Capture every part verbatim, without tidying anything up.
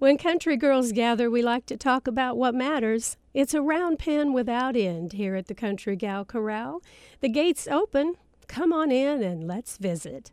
When country girls gather, we like to talk about what matters. It's a round pen without end here at the Country Gal Corral. The gate's open. Come on in and let's visit.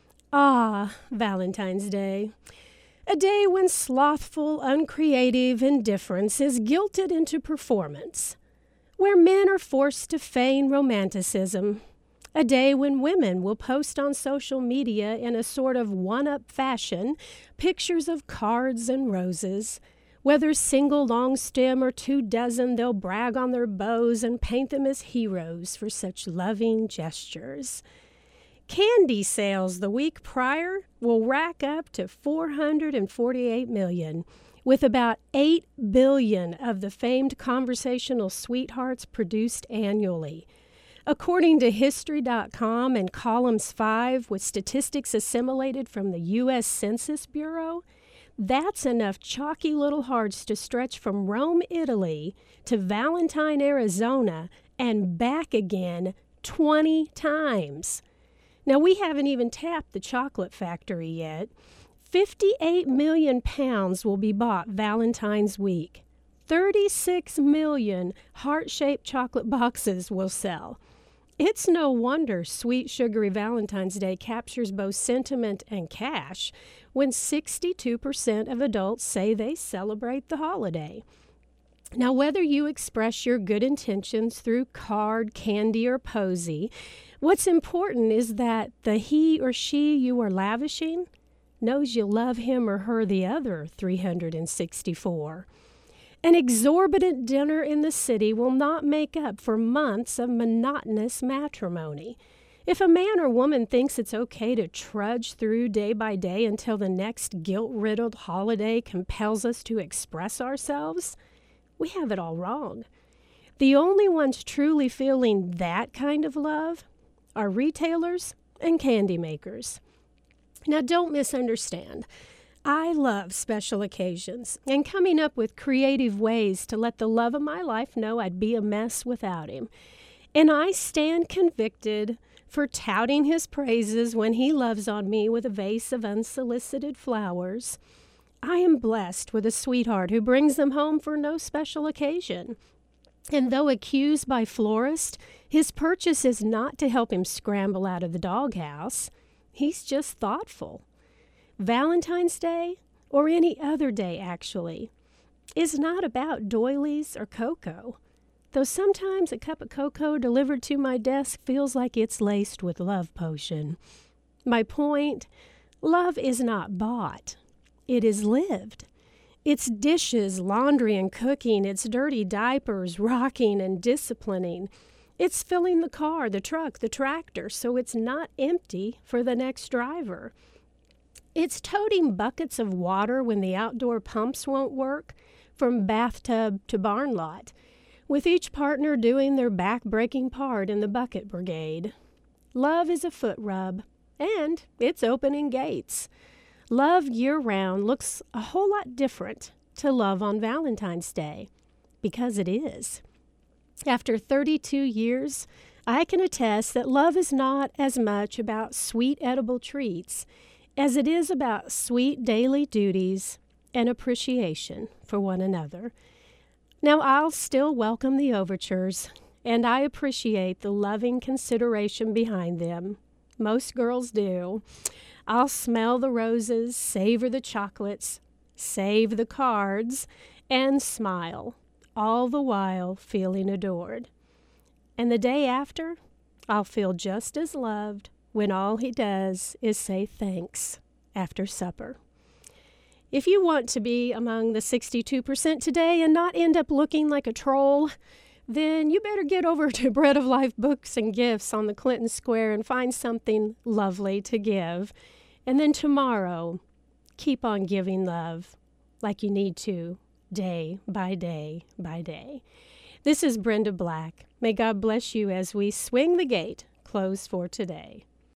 Ah, Valentine's Day. A day when slothful, uncreative indifference is guilted into performance. Where men are forced to feign romanticism. A day when women will post on social media in a sort of one-up fashion pictures of cards and roses. Whether single long stem or two dozen, they'll brag on their beaux and paint them as heroes for such loving gestures. Candy sales the week prior will rack up to four hundred forty-eight million, with about eight billion of the famed conversational sweethearts produced annually. According to History dot com and Columns five, with statistics assimilated from the U S Census Bureau, that's enough chalky little hearts to stretch from Rome, Italy, to Valentine, Arizona, and back again twenty times. Now, we haven't even tapped the chocolate factory yet. fifty-eight million pounds will be bought Valentine's week. thirty-six million heart-shaped chocolate boxes will sell. It's no wonder Sweet Sugary Valentine's Day captures both sentiment and cash when sixty-two percent of adults say they celebrate the holiday. Now, whether you express your good intentions through card, candy, or posy, what's important is that the he or she you are lavishing knows you love him or her the other three hundred sixty-four. An exorbitant dinner in the city will not make up for months of monotonous matrimony. If a man or woman thinks it's okay to trudge through day by day until the next guilt-riddled holiday compels us to express ourselves, we have it all wrong. The only ones truly feeling that kind of love are retailers and candy makers. Now, don't misunderstand. I love special occasions and coming up with creative ways to let the love of my life know I'd be a mess without him. And I stand convicted for touting his praises when he loves on me with a vase of unsolicited flowers. I am blessed with a sweetheart who brings them home for no special occasion. And though accused by florist, his purchase is not to help him scramble out of the doghouse. He's just thoughtful. Valentine's Day, or any other day actually, is not about doilies or cocoa, though sometimes a cup of cocoa delivered to my desk feels like it's laced with love potion. My point, love is not bought. It is lived. It's dishes, laundry, and cooking. It's dirty diapers, rocking, and disciplining. It's filling the car, the truck, the tractor, so it's not empty for the next driver. It's toting buckets of water when the outdoor pumps won't work, from bathtub to barn lot, with each partner doing their back-breaking part in the bucket brigade. Love is a foot rub, and it's opening gates. Love year-round looks a whole lot different to love on Valentine's Day, because it is. After thirty-two years, I can attest that love is not as much about sweet edible treats as it is about sweet daily duties and appreciation for one another. Now, I'll still welcome the overtures, and I appreciate the loving consideration behind them. Most girls do. I'll smell the roses, savor the chocolates, save the cards, and smile, all the while feeling adored. And the day after, I'll feel just as loved when all he does is say thanks after supper. If you want to be among the sixty-two percent today and not end up looking like a troll, then you better get over to Bread of Life Books and Gifts on the Clinton Square and find something lovely to give. And then tomorrow, keep on giving love like you need to, day by day by day. This is Brenda Black. May God bless you as we swing the gate closed for today.